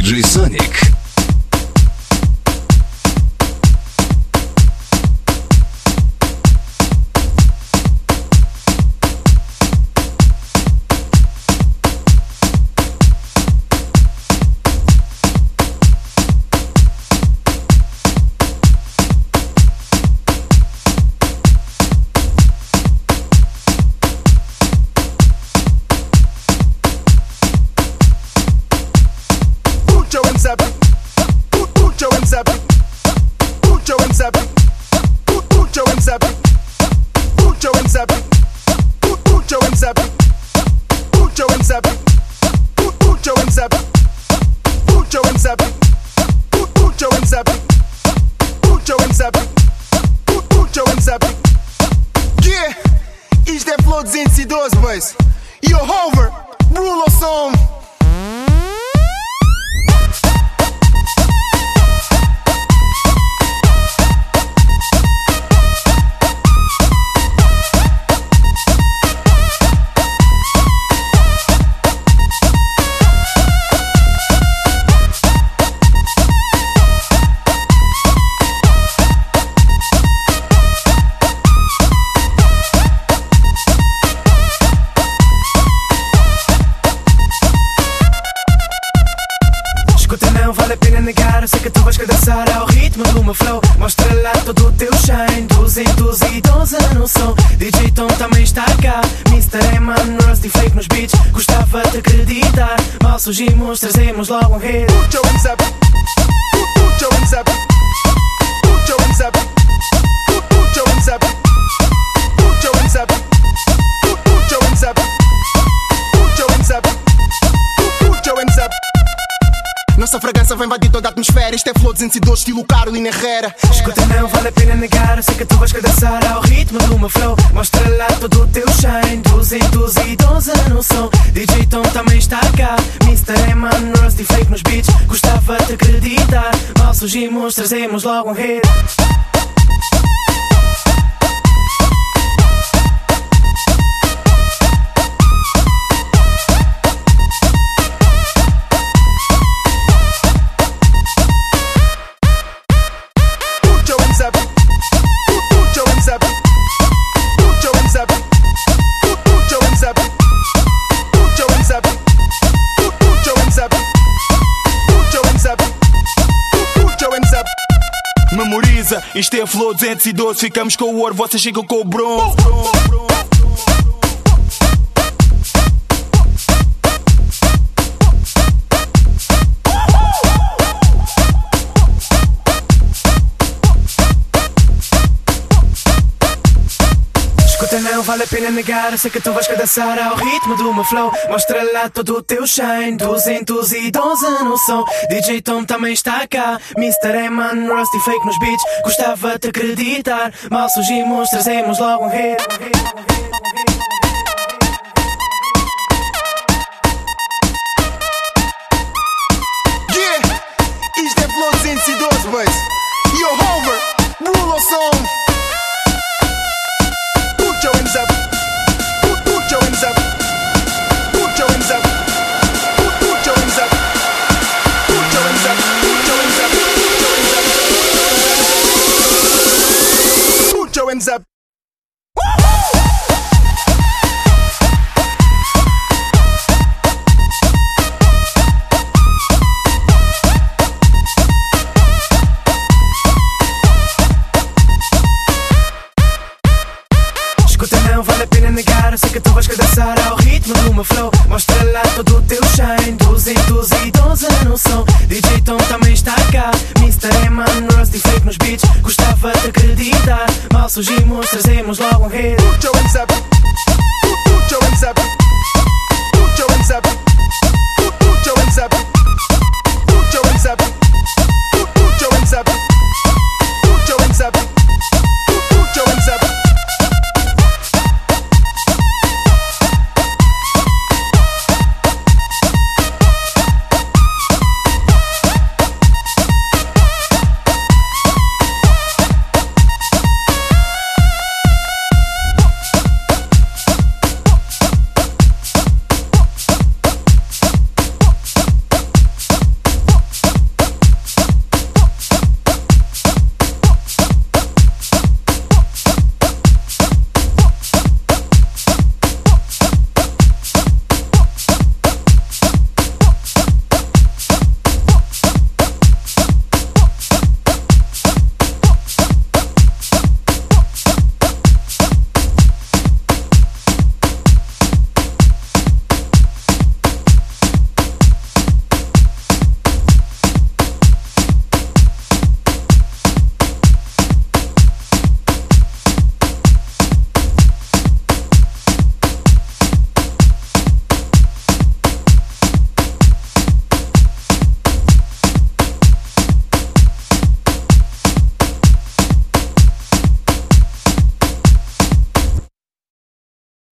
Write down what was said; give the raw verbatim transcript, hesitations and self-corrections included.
диджей Соник. Yeah, isto é Flow duzentos e doze, boys. Yo, Hover, rule o som. Não vale a pena negar, eu sei que tu vais querer dançar ao ritmo do meu flow. Mostra lá todo o teu shine, duzentos e doze no som. D J Tom também está cá, mister Eman, Rusty Fake nos beats. Gostava de acreditar, mal surgimos, trazemos logo um hit. Put your hands up, put, put your hands up, put your hands up, put, put your hands up, put your hands up, put, put your hands up, put your hands up, put, put your hands up. Nossa fragrância vai invadir toda a atmosfera. Isto é Flow duzentos e doze, estilo Carolina Herrera. Escuta, não vale a pena negar, eu sei que tu vais querer dançar ao ritmo do meu flow. Mostra lá todo o teu shine, duzentos e doze no som. D J Tom também está cá, mister Eman, Rusty Fake nos beats. Gostava de acreditar, mal surgimos, trazemos logo um hit. Memoriza, isto é Flow duzentos e doze. Ficamos com o ouro, vocês ficam com o bronze. Não vale a pena negar, eu sei que tu vais querer dançar ao ritmo do meu flow. Mostra lá todo o teu shine, duzentos e doze no som. D J Tom também está cá, mister Eman, Rusty Fake nos beats. Gostava de acreditar, mal surgimos, trazemos logo um hit. Yeah, isto é Flow duzentos e doze, boys. Yo, Hover, rule o som. Put your hands up, put, put your hands up, put your hands up, put, put your hands up, put your hands up, put your hands up, put your hands up. Não vale a pena negar, eu sei que tu vais querer dançar ao ritmo do meu flow. Mostra lá todo o teu shine, duzentos e doze no som. D J Tom também está cá, mister Eman, Rusty Fake nos beats. Gostava de acreditar, mal surgimos, trazemos logo um hit. Put your hands up, put, put your hands up, put your hands up, put, put your hands up.